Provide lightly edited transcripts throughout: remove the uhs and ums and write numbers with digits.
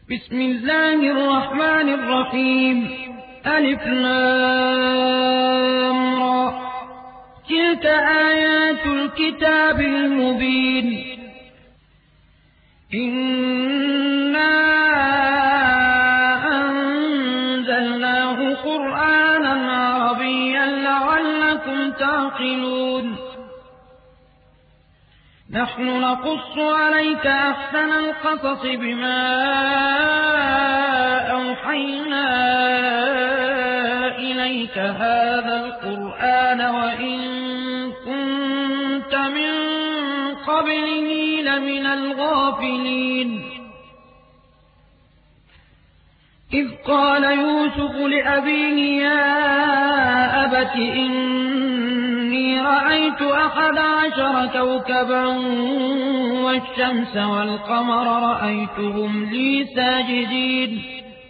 بسم الله الرحمن الرحيم. ألف لام را. تلك آيات الكتاب المبين. إنا أنزلناه قرآنا عربيا لعلكم تعقلون. نحن نقص عليك أحسن القصص بما أوحينا إليك هذا القرآن وإن كنت من قبله لمن الغافلين. إذ قال يوسف لأبيه يا أبت إني رأيت 11 كوكبا والشمس والقمر رأيتهم لي ساجدين.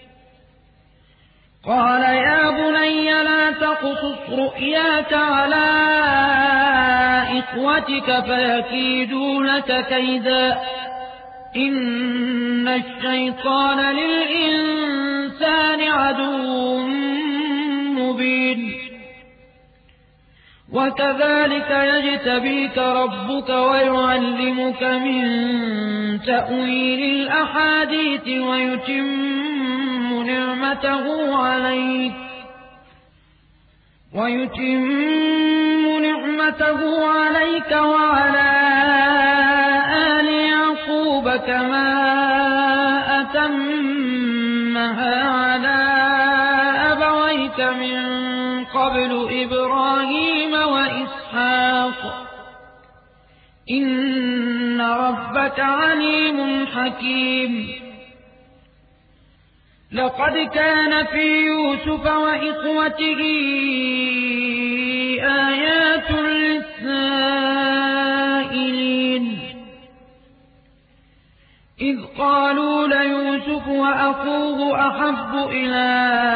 قال يا بني لا تقصص رؤياك على إخوتك فيكيدوا لك كيدا إن الشيطان للإنسان عدو مبين. وكذلك يجتبيك ربك ويعلمك من تأويل الأحاديث ويتم نعمته عليك وعلى آل يعقوب كما أتمها على أبويك من قبل إبراهيم وإسحاق إن ربك عليم حكيم. لقد كان في يوسف وإخوته آيات للسائلين إذ قالوا ليوسف وأخوه أحب إلى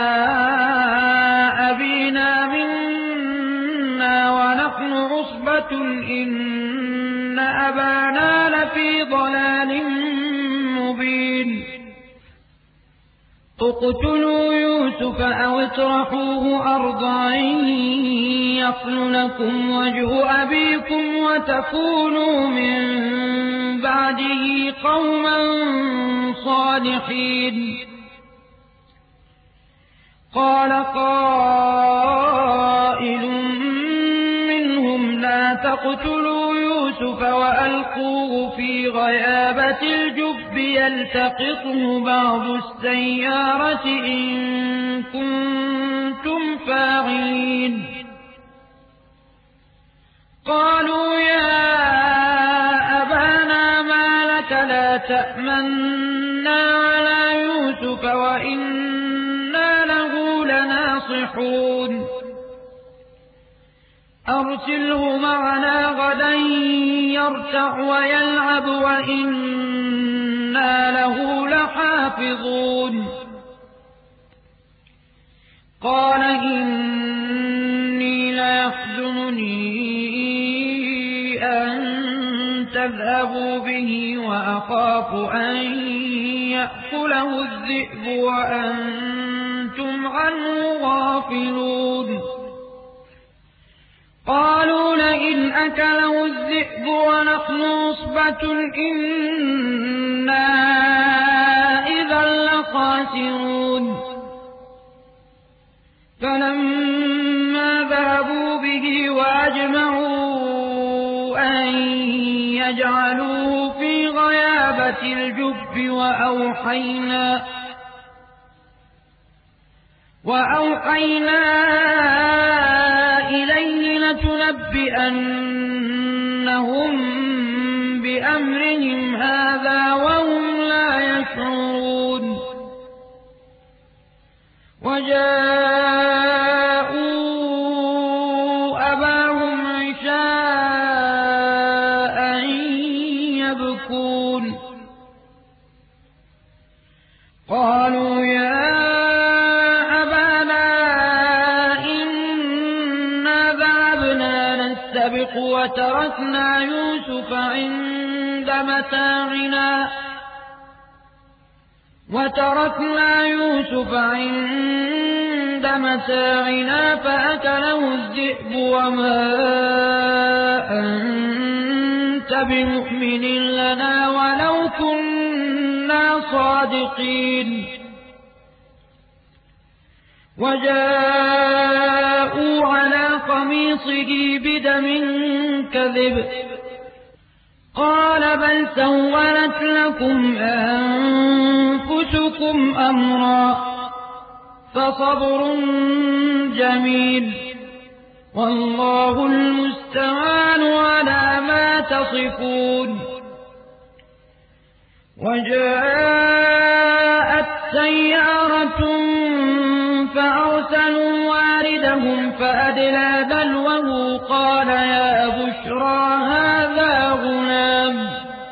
أبينا منا ونحن عصبة إن أبانا لفي ضلال مبين. اقتلوا يوسف أو اطرحوه أرضا يخل لكم وجه أبيكم وتكونوا من بعده قوما صالحين. قال قائل منهم لا تقتلوا يوسف وألقوه في غيابة الجب يلتقطه بعض السيارة إن كنتم فاعلين. قالوا يا أبانا ما لك لا تأمنا على يوسف وإنا له لناصحون. أرسله معنا غدا يرتع ويلعب وإنا له لحافظون. قال إني ليحزنني أن تذهبوا به وأخاف أن يأكله الذئب وأنتم عنه غافلون. قالوا لئن أكله الذئب ونحن عصبة إنا إذا لخاسرون. فلما ذهبوا به وأجمعوا أن يجعلوه في غيابة الجب وأوحينا إليه لتنبئنهم بأمرهم هذا وهم لا يشعرون. وجاءوا أباهم عشاء يبكون. قالوا يا أبانا إنا ذهبنا نستبق وتركنا يوسف عند متاعنا وتركنا يوسف عند متاعنا فأكله الذئب وما أنت بمؤمن لنا ولو كنا صادقين وجاءوا على قميصه بدم كذب قال بل سولت لكم أنفسكم أمرا فصبر جميل والله المستعان على ما تصفون وجاءت سيارة فأرسلوا واردهم فأدلى دلوه قال يا بشرى هذا غلام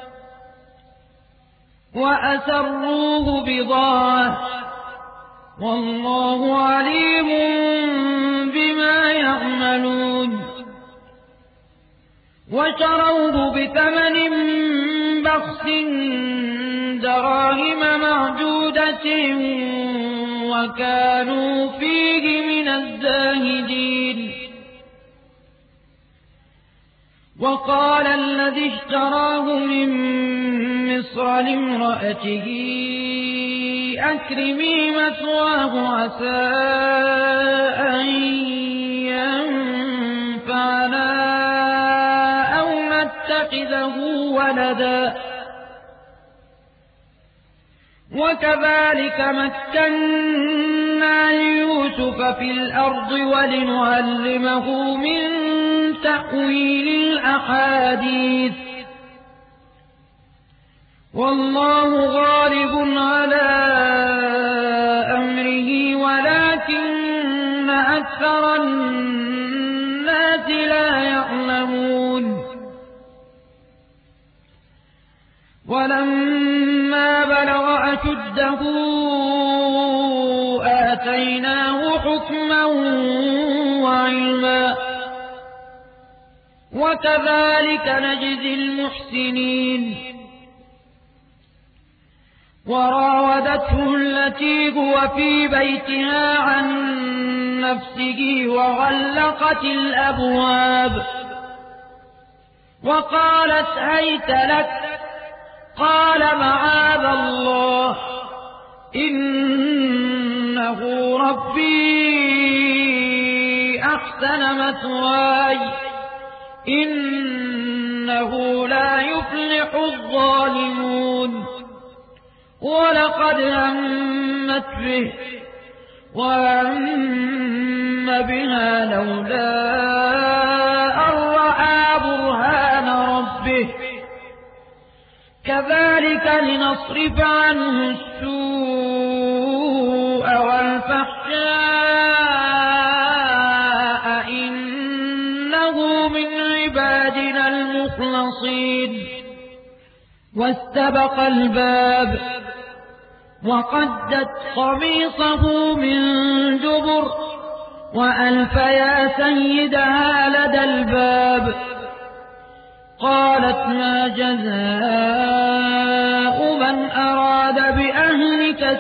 وأسروه بضاعة والله عليم بما يعملون وشروه بثمن بخس دراهم معدودة وكانوا فيه من الزاهدين وقال الذي اشتراه من مصر لامرأته أكرمي مثواه عسى أن ينفعنا أو نتخذه ولدا وكذلك مكنا ليوسف في الأرض ولنعلمه من تأويل الأحاديث والله غالب على أمره ولكن أكثر الناس لا يعلمون ولما بلغ أشده آتيناه حكما وعلما وكذلك نجزي المحسنين وراودته التي هو في بيتها عن نفسه وغلقت الأبواب وقالت هيت لك قال معاذ الله إنه ربي أحسن مثواي إنه لا يفلح الظالمون ولقد همت به وهم بها لولا أن رأى برهان ربه كذلك لنصرف عنه السوء والفحشاء إنه من عبادنا المخلصين واستبق الباب وقدت قميصه من دبر وألف يا سيدها لدى الباب قالت ما جزاء من أراد بأهلك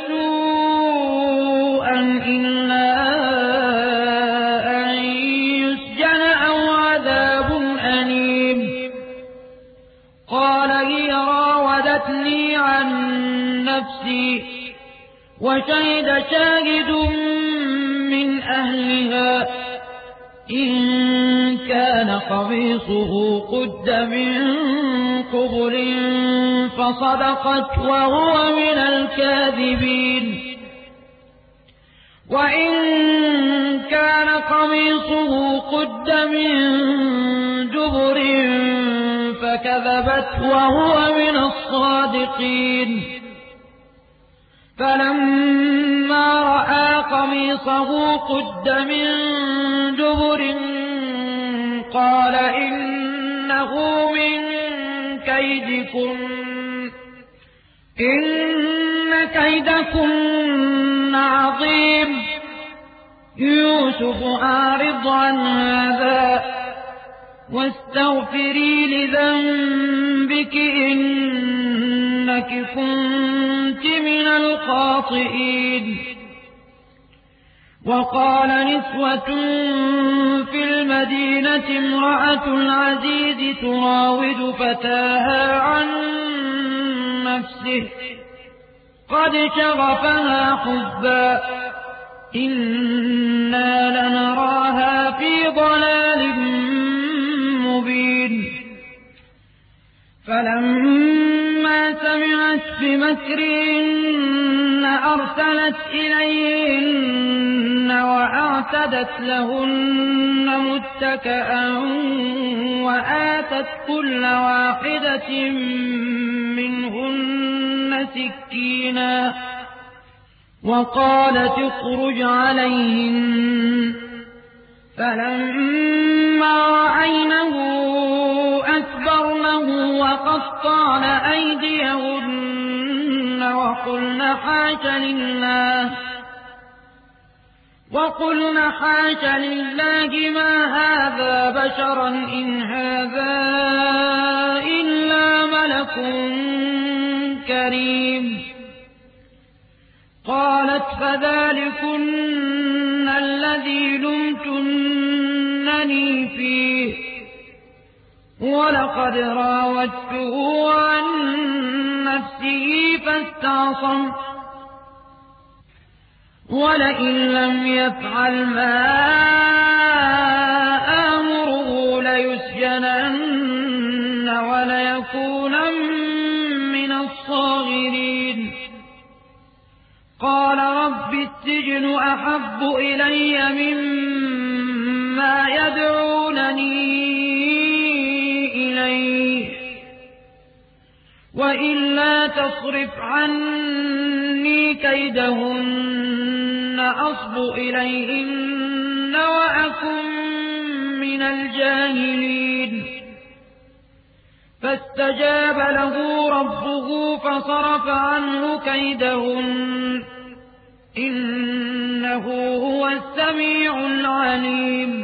سوءا إلا أن يسجن أو عذاب أليم قال هي راودتني عن نفسي وشهد شاهد من أهلها إن كان قميصه قد من قبل فصدقت وهو من الكاذبين وإن كان قميصه قد من دبر فكذبت وهو من الصادقين فلما رأى قميصه قد من دبر قال إنه من كيدكم إن كيدكن عظيم يوسف أعرض عن هذا واستغفري لذنبك إنك إنك كنت من الخاطئين. وقال نسوة في المدينة امرأة العزيز تراود فتاها عن نفسه قد شغفها حبا إنا لنراها في ضلال مبين. فلما سمعت بمكرهن أرسلت إليهن وأعتدت لهن متكئا وآتت كل واحدة منهن سكينا وقالت اخرج عليهن. فلما رأينه أكبرنه وقطعن أيديهن وقلن حاش لله ما هذا بشرا إن هذا إلا ملك كريم. قالت فذلكن الذي لمتنني فيه ولقد راودته عن نفسه فاستعصم ولئن لم يفعل ما آمره ليسجنن وليكونن من الصاغرين. قال رب السجن أحب إلي مما يدعونني إليه وإلا تصرف عني كيدهن أصب إليهن وأكن من الجاهلين. فاستجاب له ربه فصرف عنه كيدهن إنه هو السميع العليم.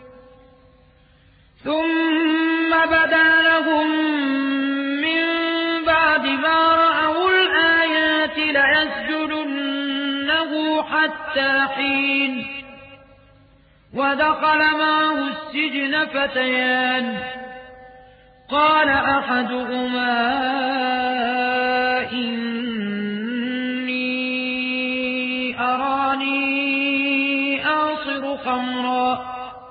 ثم بدا لهم من بعد ما رأوا الآيات ليسجننه حتى حين. ودخل معه السجن فتيان قال أحدهما إني أراني أعصر خمرا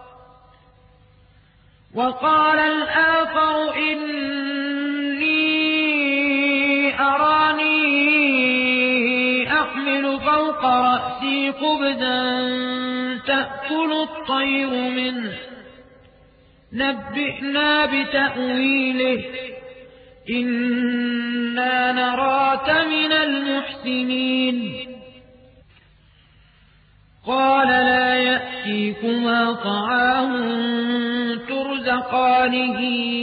وقال الآخر إني أراني أحمل فوق رأسي خبزا تأكل الطير منه نبئنا بتأويله إنا نراك من المحسنين. قال لا يأتيكما طعام ترزقانه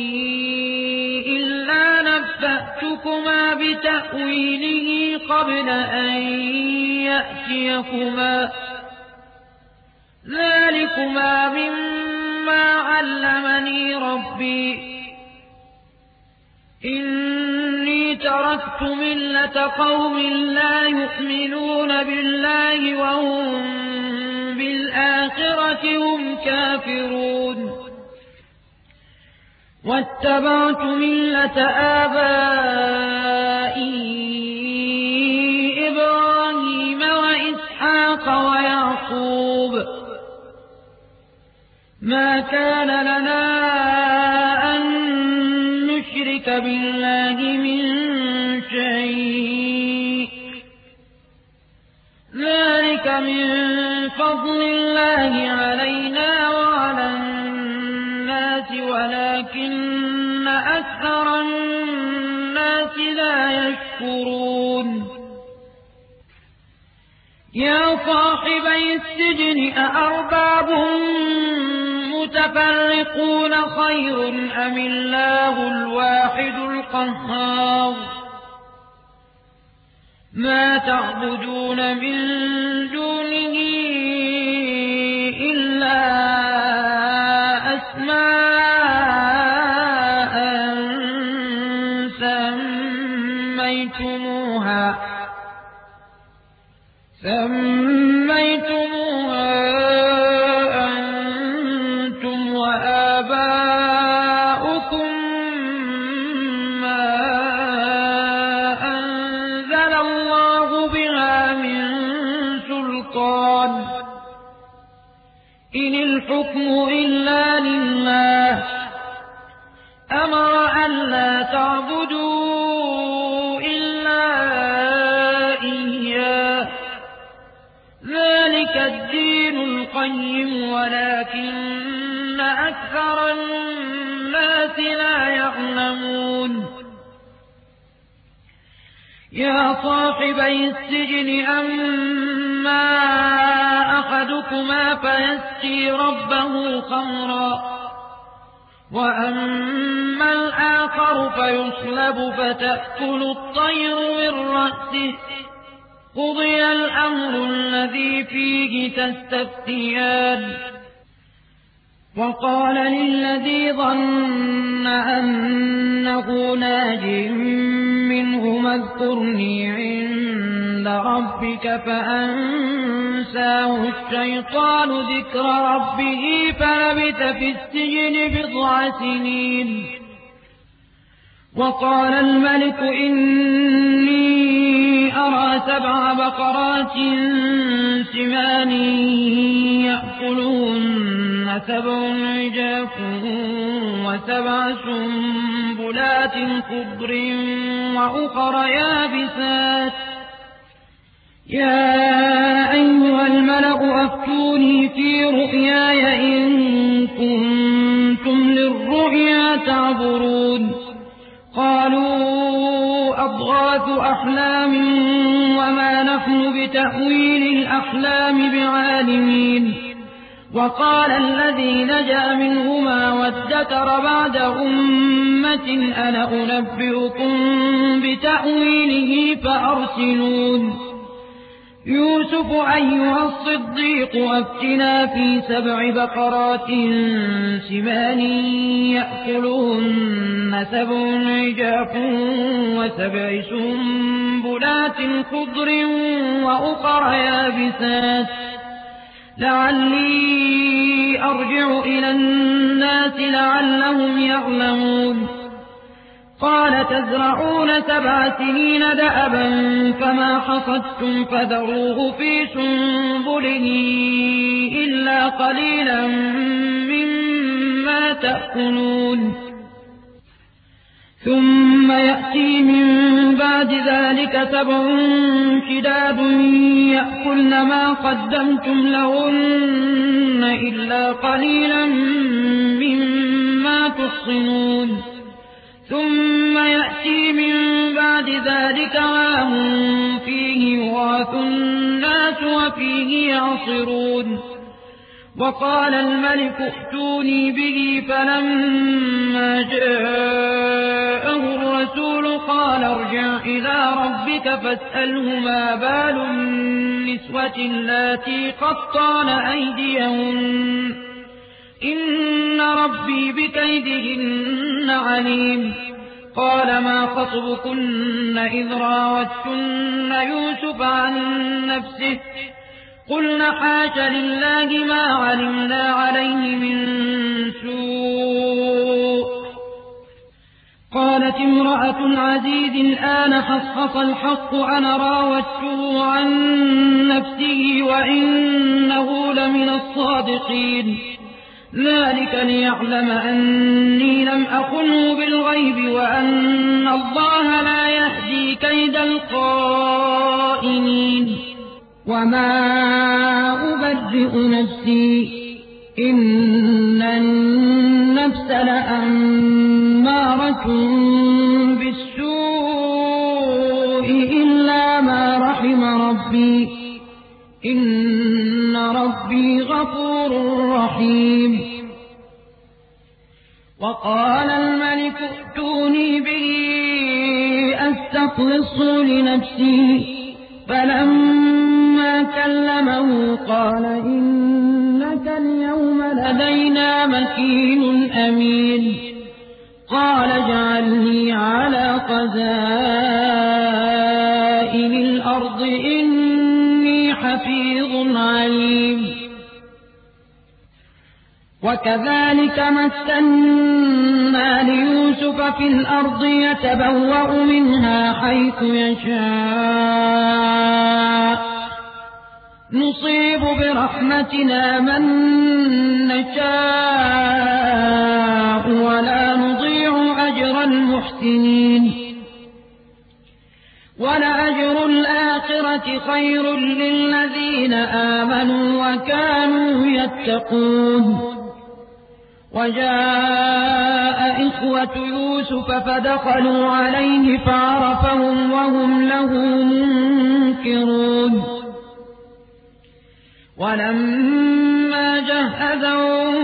إلا نبأتكما بتأويله قبل أن يأتيكما ذلكما مما علمني ربي إني تركت ملة قوم لا يؤمنون بالله وهم بالآخرة هم كافرون واتبعت ملة آبائي إبراهيم وإسحاق ويعقوب ما كان لنا أن نشرك بالله من شيء ذلك من فضل الله علينا وعلى الناس ولكن أكثر الناس لا يشكرون. يا صاحبي السجن أأرباب متفرقون خير أم الله الواحد القهار ما تعبدون من دونه إلا أسماء سميتموها أنتم وآباؤكم ما أنزل الله بها من سلطان إن الحكم إلا لله أمر ألا تعبدوا إلا إياه ذلك الدين القيم ولكن أكثر الناس لا يعلمون يا صاحبي السجن أما أحدكما فيسقي ربه خمرا وأما الآخر فيصلب فتأكل الطير من رأسه قضي الأمر الذي فيه تستفتيان وقال للذي ظن أنه ناج منهما اذكرني عند ربك فأنساه الشيطان ذكر ربه فلبث في السجن بضع سنين وقال الملك إني أرى 7 بقرات سمان يأكلهن 7 عجاف و7 سنبلات خضر وأخر يابسات يا أيها الملأ أفتوني في رؤياي إن كنتم للرؤيا تعبرون قالوا أضغاث أحلام وما نحن بتأويل الأحلام بعالمين وقال الذي نجا منهما وادكر بعد أمة أنا أنبئكم بتأويله فأرسلون يوسف أيها الصديق أفتنا في 7 بقرات سمان يأكلهن 7 عجاف و7 سنبلات خضر وأخر يابسات لعلي أرجع إلى الناس لعلهم يعلمون قال تزرعون 7 سنين دأبا فما حصدتم فذروه في سنبله إلا قليلا مما تأكلون ثم يأتي من بعد ذلك 7 شداد يأكلن ما قدمتم لهن إلا قليلا مما تحصنون ثم يأتي من بعد ذلك عام فيه يغاث الناس وفيه يعصرون وقال الملك ائتوني به فلما جاءه الرسول قال ارجع إلى ربك فاسأله ما بال النسوة اللاتي قطعن أيديهن إن ربي بكيدهن عليم قال ما خطبكن إذ راوتن يوسف عن نفسه قلنا حاش لله ما علمنا عليه من سوء قالت امرأة العزيز الآن حصحص الحق أنا راودته عن نفسه وإنه لمن الصادقين ذلك ليعلم أني لم أخنه بالغيب وأن الله لا يهدي كيد الخائنين وما أبرئ نفسي إن النفس لأمارة بالسوء إلا ما رحم ربي إن ربي غفور رحيم وقال الملك ائتوني به أستخلصه لنفسي فلما كلمه قال إنك اليوم لدينا مكين أمين قال اجعلني على خزائن في الأرض إني حفيظ عليم وكذلك مكنا ليوسف في الأرض يتبوأ منها حيث يشاء نصيب برحمتنا من نشاء ولا نضيع أجر المحسنين ولأجر الآخرة خير للذين آمنوا وكانوا يتقون وجاء إخوة يوسف فدخلوا عليه فعرفهم وهم له منكرون ولما جهزهم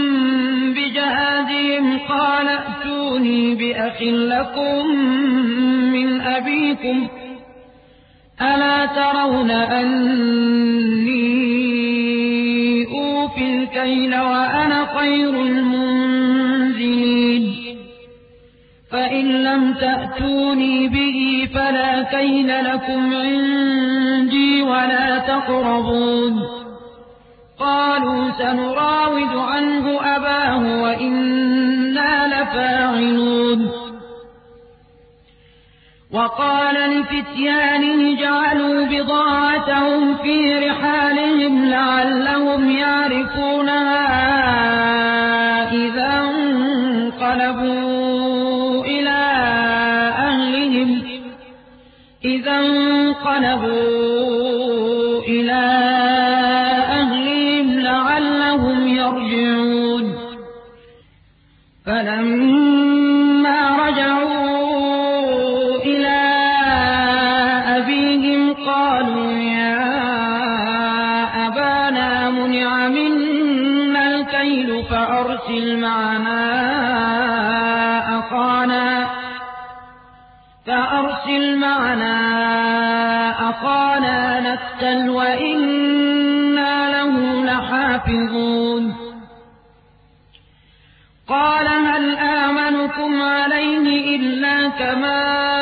بجهازهم قال ائتوني بأخ لكم من أبيكم ألا ترون أني أوفي الكيل وأنا خير المنزلين فإن لم تأتوني به فلا كيل لكم عندي ولا تقربون قالوا سنراود عنه أباه وإنا لفاعلون وقال لفتيانه اجعلوا بضاعتهم في رحالهم لعلهم يعرفونها إذا انقلبوا إلى أهلهم لعلهم يرجعون فلما رجعوا إلى أبيهم قالوا يا أبانا منع منا الكيل فأرسل معنا أخانا نكتل وإنا له لحافظون قال هل آمنكم عليه إلا كما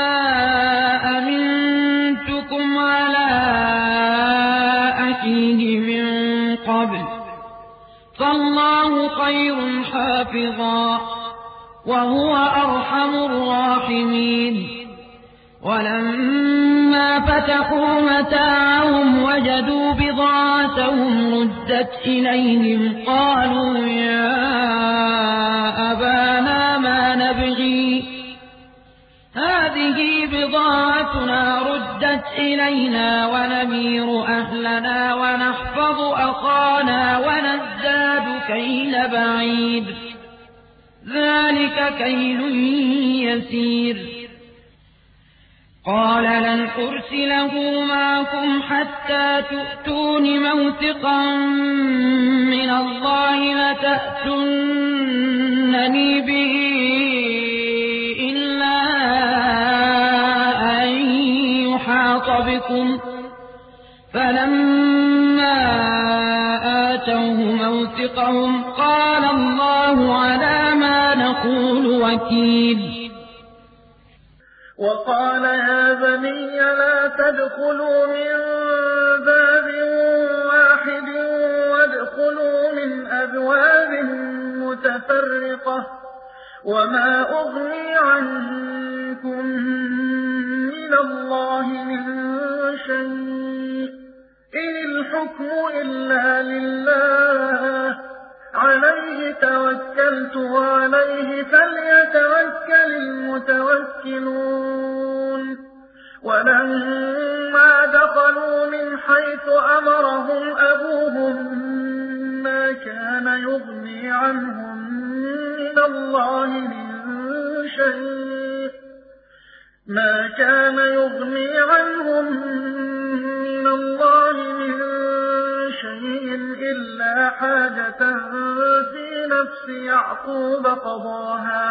أمنتكم على أخيه من قبل فالله خير حافظا وهو أرحم الراحمين ولما فتحوا متاعهم وجدوا بضاعتهم ردت إليهم قالوا يا أبانا ما نبغي هذه بضاعتنا ردت إلينا ونمير أهلنا ونحفظ أخانا ونزداد كيل بعيد ذلك كيل يسير قال لن أرسله معكم حتى تؤتون موثقا من الله لتأتونني به إلا أن يحاط بكم فلما آتوه موثقهم قال الله على ما نقول وكيل وقال يا بني لا تدخلوا من باب واحد وادخلوا من أبواب متفرقة وما أغني عنكم من الله من شيء إن الحكم إلا لله عليه توكلت وعليه فليتوكل المتوكلون ولما دخلوا من حيث أمرهم أبوهم ما كان يغني عنهم من الله من شيء إلا حاجة في نفس يعقوب قضاها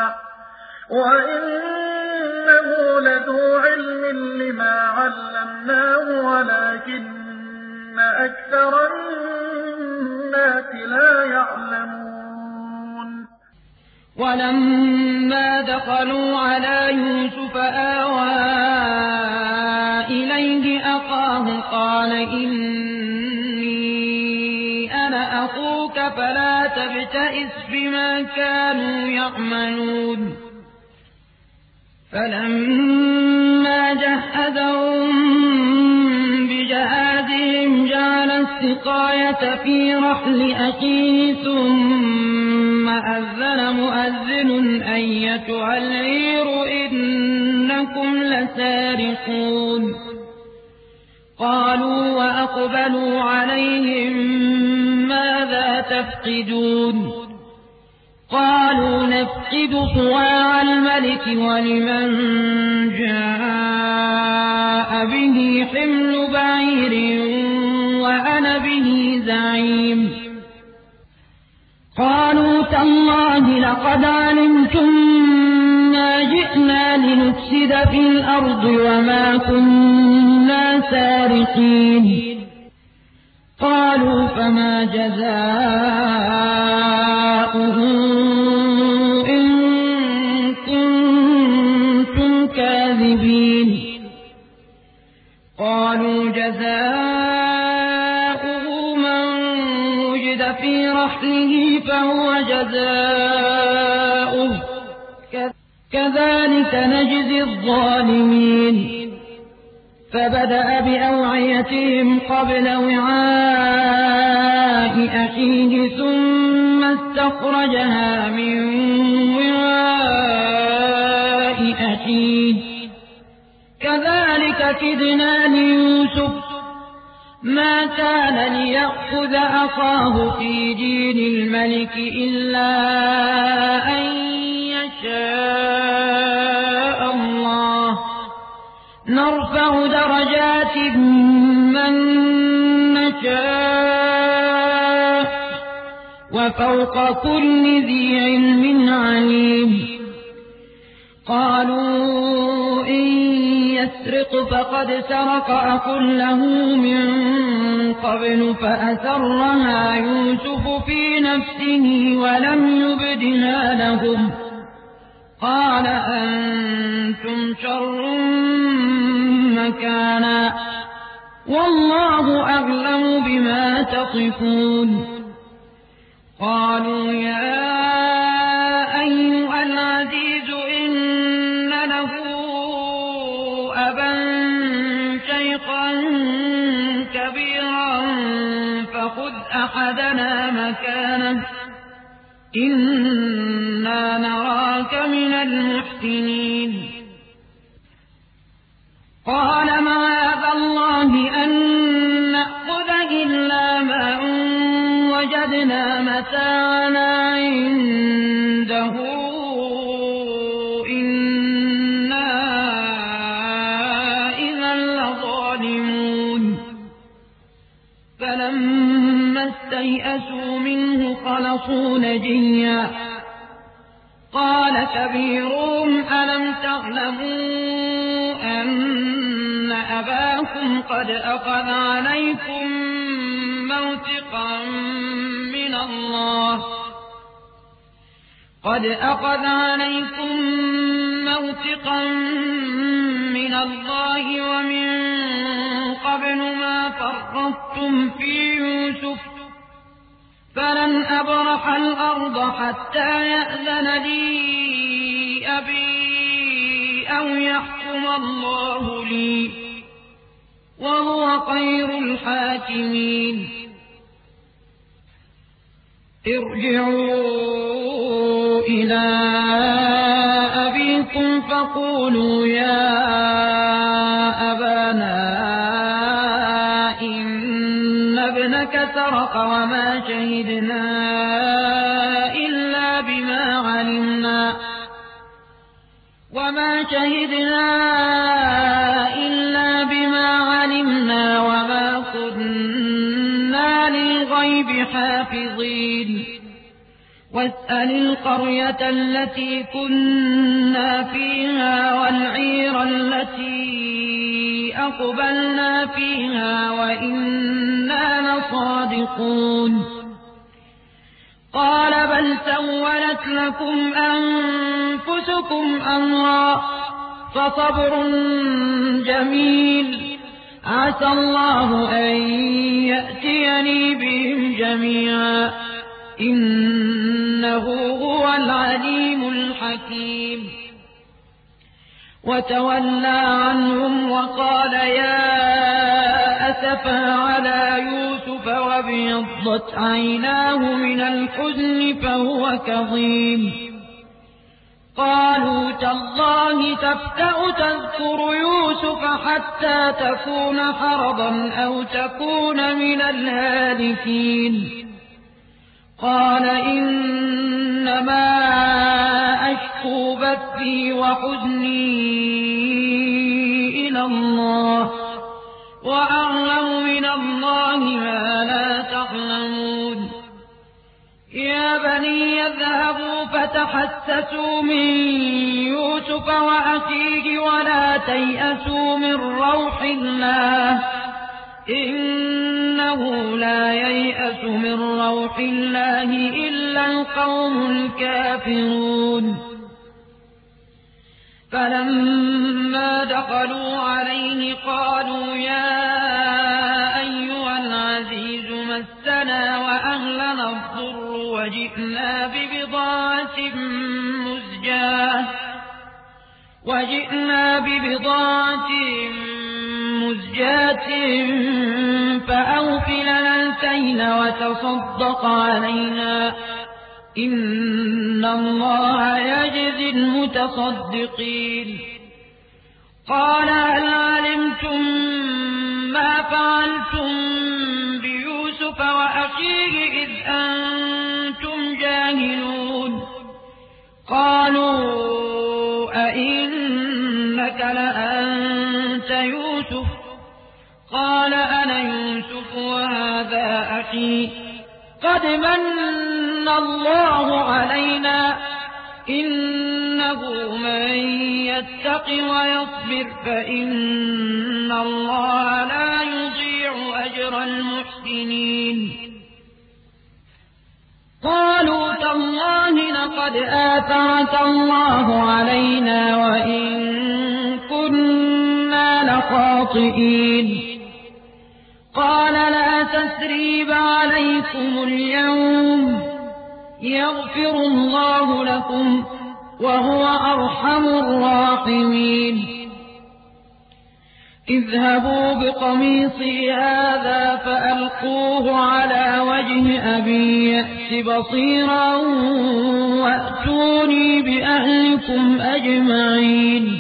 وإنه لذو علم لما علمناه ولكن أكثر الناس لا يعلمون ولما دخلوا على يوسف آوى إليه أخاه قال إني أنا أخوك فلا تبتئس بما كانوا يعملون فلما جهزهم بجهازهم جعل السقاية في رحل أخيه ثم أذن مؤذن أيتها العير إنكم لسارقون قالوا وأقبلوا عليهم ماذا تفقدون قالوا نفقد صواع الملك ولمن جاء به حمل بعير وأنا به زعيم قالوا تالله لقد علمتم ما جئنا لنفسد في الأرض وما كنا سارقين قالوا فما جزاؤه إن كنتم كاذبين قالوا جزاؤه من وجد في رحله فهو جزاؤه كذلك نجزي الظالمين فبدأ بأوعيتهم قبل وعاء أخيه ثم استخرجها من وعاء أخيه كذلك كدنا ليوسف ما كان ليأخذ أخاه في دين الملك إلا أن يشاء الله نرفع درجات من نشاء وفوق كل ذي علم عليم قالوا إن يسرق فقد سرق أخ له من قبل فأسرها يوسف في نفسه ولم يبدها لهم قال أنتم شر مكانا والله أعلم بما تصفون قالوا يا أيها العزيز إن له أبا شيخا كبيرا فخذ أحدنا مكانه إنا نراك من المحسنين قال معاذ الله أن نأخذ إلا ما وجدنا متاعنا عنده إنا إذا لظالمون فلما استيئسوا منه خلصوا نجيا قال كبيرهم ألم تعلموا أن أباكم قد أخذ عليكم موثقا من الله ومن قبل ما فرطتم في يوسف فلن أبرح الأرض حتى يأذن لي أبي أو يحكم الله لي وهو خير الحاكمين ارجعوا إلى أبيكم فقولوا يا أبانا إن ابنك سرق وما شهدنا إلا بما علمنا وما كنا للغيب حافظين واسأل القرية التي كنا فيها والعير التي أقبلنا فيها وإنا لصادقون قال بل سولت لكم أنفسكم أمرا فصبر جميل عسى الله أن يأتيني بهم جميعا إنه هو العليم الحكيم وتولى عنهم وقال يا أسفا على يوسف وابيضت عيناه من الحزن فهو كظيم قالوا تالله تفتأ تذكر يوسف حتى تكون حرضا أو تكون من الهالكين قال إنما أشكو بثي وحزني إلى الله وأعلم من الله ما لا تعلمون يا بني اذهبوا فتحسسوا من يوسف وأخيه ولا تيأسوا من روح الله إنه لا ييأس من روح الله إلا القوم الكافرون فلما دخلوا عليه قالوا يا أيها العزيز مسنا وأهلنا الضر وجئنا ببضاعة مزجاة فأوف لنا الكيل وتصدق علينا إن الله يجزي المتصدقين قال هل علمتم ما فعلتم بيوسف وأخيه إذ أنتم جاهلون قالوا أئنك لأنت يوسف قال أنا يوسف وهذا أخي قد من الله علينا إنه من يتق ويصبر فإن الله لا يضيع أجر المحسنين قالوا تالله لقد آثرك الله علينا وإن كنا لخاطئين قال لا تثريب عليكم اليوم يغفر الله لكم وهو أرحم الراحمين اذهبوا بقميصي هذا فألقوه على وجه أبي يأت بصيرا وأتوني بأهلكم أجمعين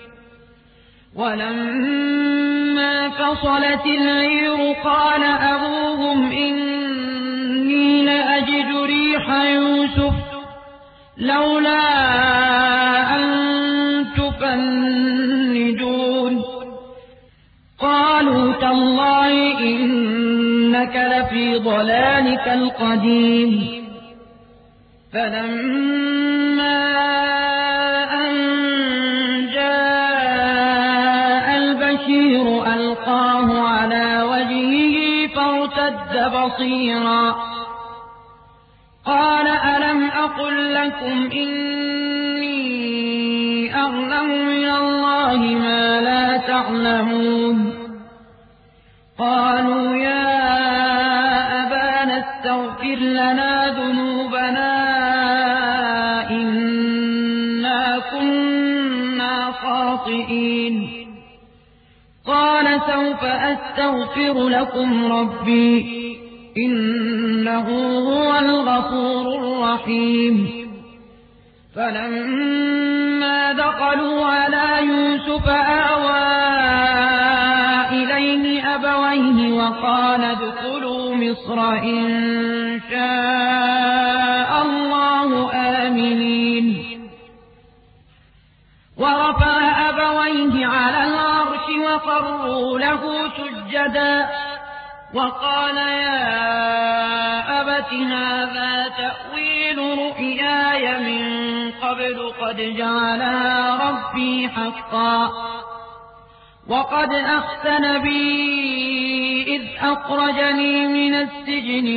ولما فصلت العير قال أبوهم إني لأجد ريح يوسف لولا أن تفندون قالوا تالله إنك لفي ضلالك القديم فلما أن جاء البشير ألقاه على وجهه فارتد بصيرا قال ألم أقل لكم إني أعلم من الله ما لا تعلمون قالوا يا أبانا استغفر لنا ذنوبنا إنا كنا خاطئين قال سوف أستغفر لكم ربي إنه هو الغفور الرحيم فلما دخلوا على يوسف آوى إليه أبويه وقال ادخلوا مصر إن شاء الله آمنين ورفع أبويه على العرش وخروا له سجدا وقال يا أبت هذا تأويل رؤياي من قبل قد جعلها ربي حقا وقد أحسن بي إذ أخرجني من السجن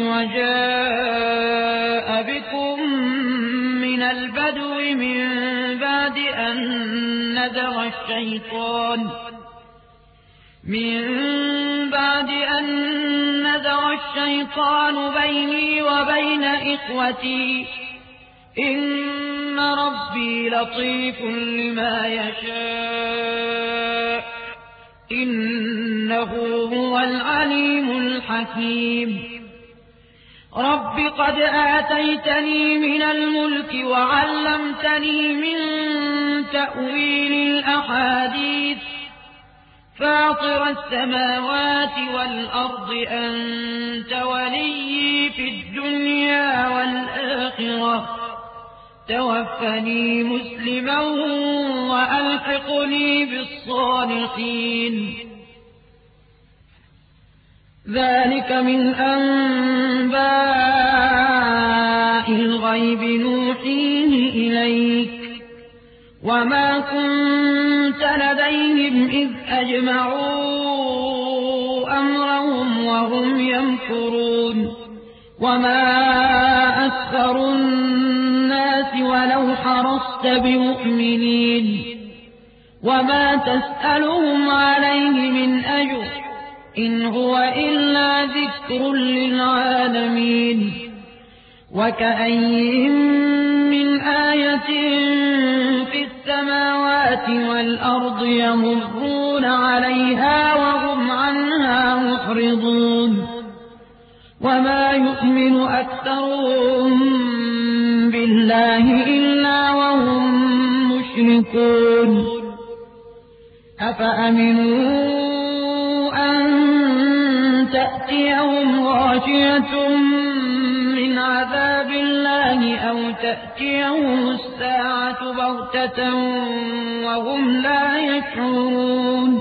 وجاء بكم من البدو من بعد أن نزغ الشيطان من الشيطان بيني وبين إخوتي إن ربي لطيف لما يشاء إنه هو العليم الحكيم رب قد آتيتني من الملك وعلمتني من تأويل الأحاديث فاطر السماوات والأرض أنت ولي في الدنيا والآخرة توفني مسلما وألحقني بالصالحين ذلك من أنباء الغيب نوحيه إليك وما كنت لديهم إذ أجمعوا أمرهم وهم يمكرون وما أكثر الناس ولو حرصت بمؤمنين وما تسألهم عليه من أجر إن هو إلا ذكر للعالمين وكأين من آية في السماوات والأرض يمرون عليها وهم عنها معرضون وما يؤمن أكثرهم بالله إلا وهم مشركون أفأمنوا أن تأتيهم غاشية من عذاب الله أو تأتيهم الساعة بغتة وهم لا يشعرون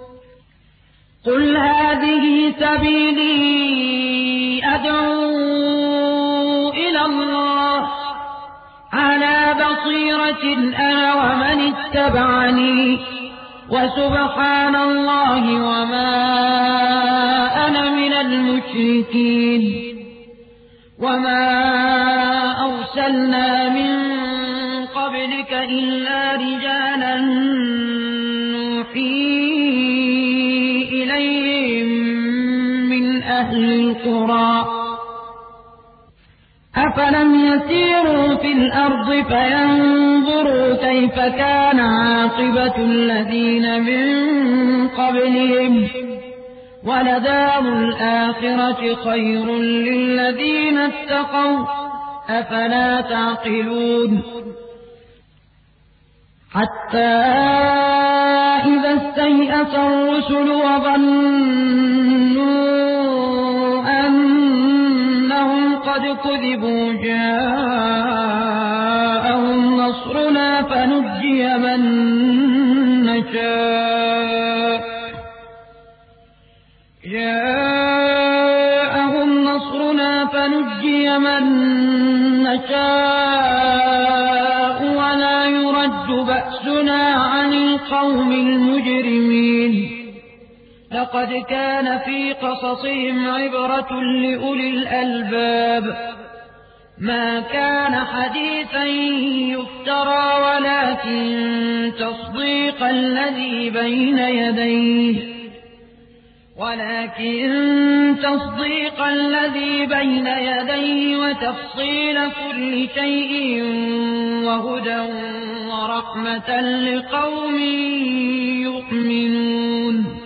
قل هذه سبيلي أدعو إلى الله على بصيرة أنا ومن اتبعني وسبحان الله وما أنا من المشركين وما أرسلنا من قبلك إلا رجالا نوحي إليهم من أهل القرى أفلم يسيروا في الأرض فينظروا كيف كان عاقبة الذين من قبلهم ولدار الآخرة خير للذين اتقوا أفلا تعقلون حتى إذا استيأس الرسل وظنوا أنهم قد كذبوا جاءهم نصرنا فنجي من نشاء ولا يرد بأسنا عن القوم المجرمين لقد كان في قصصهم عبرة لأولي الألباب ما كان حديثا يفترى ولكن تصديق الذي بين يديه وتفصيل كل شيء وهدى ورحمة لقوم يؤمنون